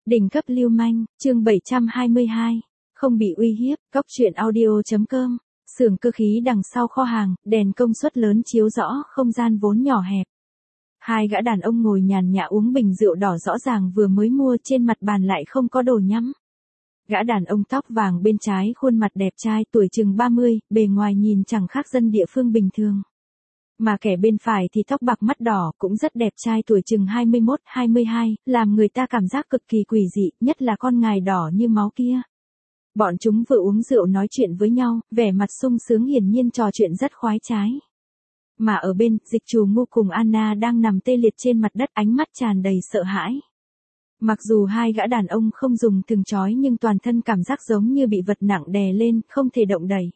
Đỉnh cấp lưu manh, chương 722. Không bị uy hiếp, Cóc truyện audio.com. Xưởng cơ khí đằng sau kho hàng, đèn công suất lớn chiếu rõ không gian vốn nhỏ hẹp. Hai gã đàn ông ngồi nhàn nhã uống bình rượu đỏ rõ ràng vừa mới mua, trên mặt bàn lại không có đồ nhắm. Gã đàn ông tóc vàng bên trái khuôn mặt đẹp trai, tuổi chừng 30, bề ngoài nhìn chẳng khác dân địa phương bình thường. Mà kẻ bên phải thì tóc bạc mắt đỏ, cũng rất đẹp trai, tuổi chừng 21, 22, làm người ta cảm giác cực kỳ quỷ dị, nhất là con ngài đỏ như máu kia. Bọn chúng vừa uống rượu nói chuyện với nhau, vẻ mặt sung sướng, hiển nhiên trò chuyện rất khoái trái. Mà ở bên, Dịch Trù Ngu cùng Anna đang nằm tê liệt trên mặt đất, ánh mắt tràn đầy sợ hãi. Mặc dù hai gã đàn ông không dùng thừng trói nhưng toàn thân cảm giác giống như bị vật nặng đè lên, không thể động đậy.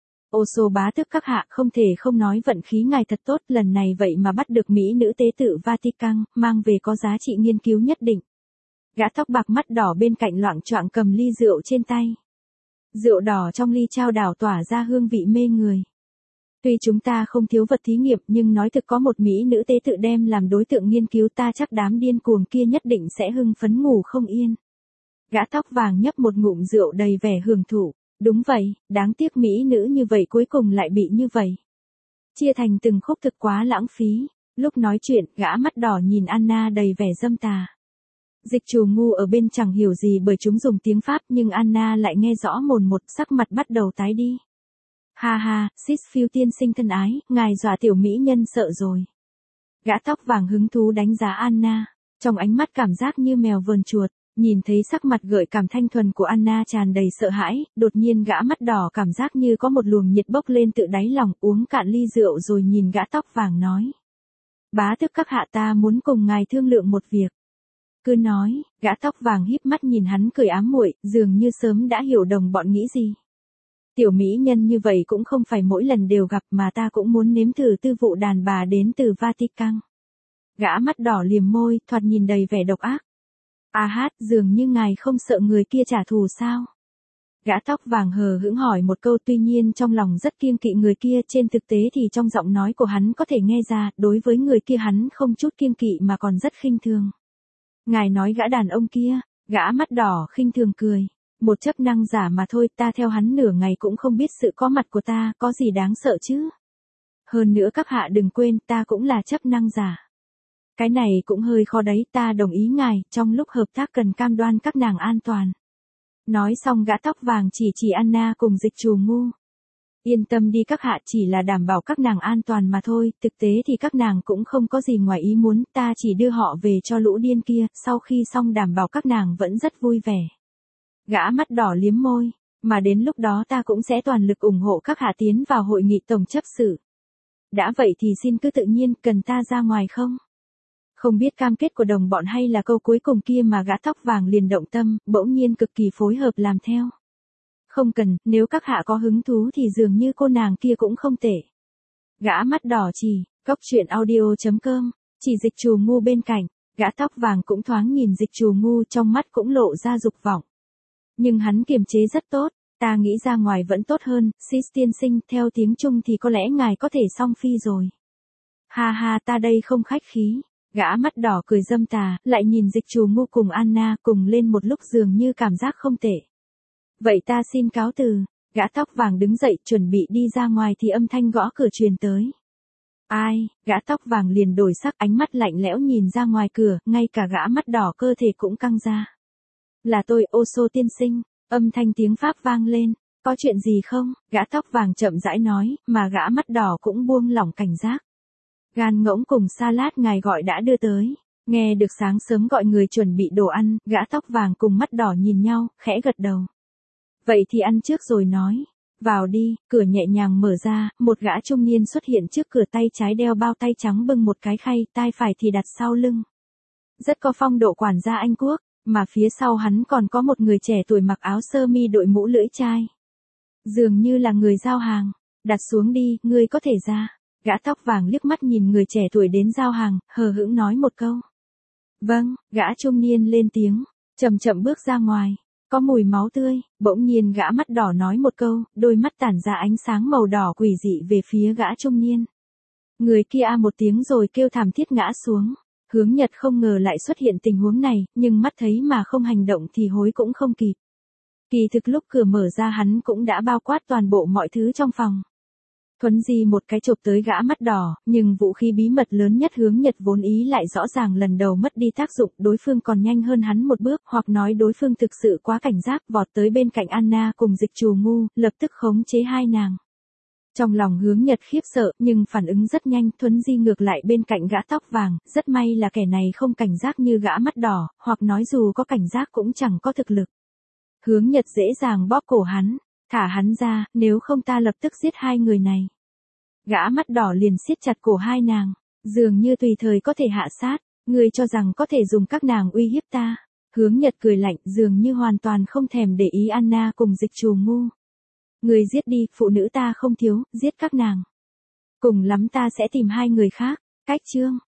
Ô sô bá tước các hạ, không thể không nói vận khí ngài thật tốt, lần này vậy mà bắt được mỹ nữ tế tự Vatican, mang về có giá trị nghiên cứu nhất định. Gã tóc bạc mắt đỏ bên cạnh loạng choạng cầm ly rượu trên tay. Rượu đỏ trong ly trao đảo tỏa ra hương vị mê người. Tuy chúng ta không thiếu vật thí nghiệm nhưng nói thực có một mỹ nữ tế tự đem làm đối tượng nghiên cứu, ta chắc đám điên cuồng kia nhất định sẽ hưng phấn ngủ không yên. Gã tóc vàng nhấp một ngụm rượu đầy vẻ hưởng thụ. Đúng vậy, đáng tiếc mỹ nữ như vậy cuối cùng lại bị như vậy. Chia thành từng khúc thực quá lãng phí. Lúc nói chuyện, gã mắt đỏ nhìn Anna đầy vẻ dâm tà. Dịch Trù Ngu ở bên chẳng hiểu gì bởi chúng dùng tiếng Pháp nhưng Anna lại nghe rõ mồn một, sắc mặt bắt đầu tái đi. Ha ha, Sisfield tiên sinh thân ái, ngài dọa tiểu mỹ nhân sợ rồi. Gã tóc vàng hứng thú đánh giá Anna, trong ánh mắt cảm giác như mèo vờn chuột. Nhìn thấy sắc mặt gợi cảm thanh thuần của Anna tràn đầy sợ hãi, đột nhiên gã mắt đỏ cảm giác như có một luồng nhiệt bốc lên tự đáy lòng, uống cạn ly rượu rồi nhìn gã tóc vàng nói. Bá tước các hạ, ta muốn cùng ngài thương lượng một việc. Cứ nói, gã tóc vàng híp mắt nhìn hắn cười ám muội, dường như sớm đã hiểu đồng bọn nghĩ gì. Tiểu mỹ nhân như vậy cũng không phải mỗi lần đều gặp, mà ta cũng muốn nếm thử tư vụ đàn bà đến từ Vatican. Gã mắt đỏ liềm môi, thoạt nhìn đầy vẻ độc ác. À hát, dường như ngài không sợ người kia trả thù sao? Gã tóc vàng hờ hững hỏi một câu, tuy nhiên trong lòng rất kiêng kỵ người kia, trên thực tế thì trong giọng nói của hắn có thể nghe ra, đối với người kia hắn không chút kiêng kỵ mà còn rất khinh thường. Ngài nói gã đàn ông kia, gã mắt đỏ khinh thường cười. Một chấp năng giả mà thôi, ta theo hắn nửa ngày cũng không biết sự có mặt của ta, có gì đáng sợ chứ? Hơn nữa các hạ đừng quên, ta cũng là chấp năng giả. Cái này cũng hơi khó đấy, ta đồng ý ngài, trong lúc hợp tác cần cam đoan các nàng an toàn. Nói xong gã tóc vàng chỉ Anna cùng Dịch Trù Ngu. Yên tâm đi các hạ, chỉ là đảm bảo các nàng an toàn mà thôi, thực tế thì các nàng cũng không có gì ngoài ý muốn, ta chỉ đưa họ về cho lũ điên kia, sau khi xong đảm bảo các nàng vẫn rất vui vẻ. Gã mắt đỏ liếm môi, mà đến lúc đó ta cũng sẽ toàn lực ủng hộ các hạ tiến vào hội nghị tổng chấp sự. Đã vậy thì xin cứ tự nhiên, cần ta ra ngoài không? Không biết cam kết của đồng bọn hay là câu cuối cùng kia mà gã tóc vàng liền động tâm, bỗng nhiên cực kỳ phối hợp làm theo. Không cần, nếu các hạ có hứng thú thì dường như cô nàng kia cũng không tệ. Gã mắt đỏ chỉ, Cóc truyện audio.com, chỉ Dịch Trù Ngu bên cạnh, gã tóc vàng cũng thoáng nhìn Dịch Trù Ngu, trong mắt cũng lộ ra dục vọng. Nhưng hắn kiềm chế rất tốt, ta nghĩ ra ngoài vẫn tốt hơn, Sis tiên sinh, theo tiếng Trung thì có lẽ ngài có thể song phi rồi. Ha ha, ta đây không khách khí. Gã mắt đỏ cười dâm tà, lại nhìn Dịch Trù Ngu cùng Anna cùng lên một lúc, dường như cảm giác không tệ. Vậy ta xin cáo từ. Gã tóc vàng đứng dậy chuẩn bị đi ra ngoài thì âm thanh gõ cửa truyền tới. Ai? Gã tóc vàng liền đổi sắc, ánh mắt lạnh lẽo nhìn ra ngoài cửa, ngay cả gã mắt đỏ cơ thể cũng căng ra. Là tôi, ô sô tiên sinh. Âm thanh tiếng Pháp vang lên. Có chuyện gì không? Gã tóc vàng chậm rãi nói, mà gã mắt đỏ cũng buông lỏng cảnh giác. Gan ngỗng cùng salad ngài gọi đã đưa tới. Nghe được sáng sớm gọi người chuẩn bị đồ ăn, gã tóc vàng cùng mắt đỏ nhìn nhau, khẽ gật đầu. Vậy thì ăn trước rồi nói. Vào đi, cửa nhẹ nhàng mở ra, một gã trung niên xuất hiện trước cửa, tay trái đeo bao tay trắng bưng một cái khay, tay phải thì đặt sau lưng. Rất có phong độ quản gia Anh Quốc, mà phía sau hắn còn có một người trẻ tuổi mặc áo sơ mi đội mũ lưỡi chai. Dường như là người giao hàng. Đặt xuống đi, ngươi có thể ra. Gã tóc vàng liếc mắt nhìn người trẻ tuổi đến giao hàng, hờ hững nói một câu. Vâng, gã trung niên lên tiếng, chậm chậm bước ra ngoài. Có mùi máu tươi, bỗng nhiên gã mắt đỏ nói một câu, đôi mắt tản ra ánh sáng màu đỏ quỷ dị về phía gã trung niên. Người kia a một tiếng rồi kêu thảm thiết ngã xuống. Hướng Nhật không ngờ lại xuất hiện tình huống này, nhưng mắt thấy mà không hành động thì hối cũng không kịp. Kỳ thực lúc cửa mở ra hắn cũng đã bao quát toàn bộ mọi thứ trong phòng. Thuấn di một cái chộp tới gã mắt đỏ, nhưng vũ khí bí mật lớn nhất Hướng Nhật vốn ý lại rõ ràng lần đầu mất đi tác dụng, đối phương còn nhanh hơn hắn một bước, hoặc nói đối phương thực sự quá cảnh giác, vọt tới bên cạnh Anna cùng Dịch Trù Ngu, lập tức khống chế hai nàng. Trong lòng Hướng Nhật khiếp sợ, nhưng phản ứng rất nhanh, thuấn di ngược lại bên cạnh gã tóc vàng, rất may là kẻ này không cảnh giác như gã mắt đỏ, hoặc nói dù có cảnh giác cũng chẳng có thực lực. Hướng Nhật dễ dàng bóp cổ hắn, thả hắn ra, nếu không ta lập tức giết hai người này. Gã mắt đỏ liền siết chặt cổ hai nàng, dường như tùy thời có thể hạ sát, ngươi cho rằng có thể dùng các nàng uy hiếp ta. Hướng Nhật cười lạnh, dường như hoàn toàn không thèm để ý Anna cùng Dịch Trù Ngu. Ngươi giết đi, phụ nữ ta không thiếu, giết các nàng. Cùng lắm ta sẽ tìm hai người khác. Cách chương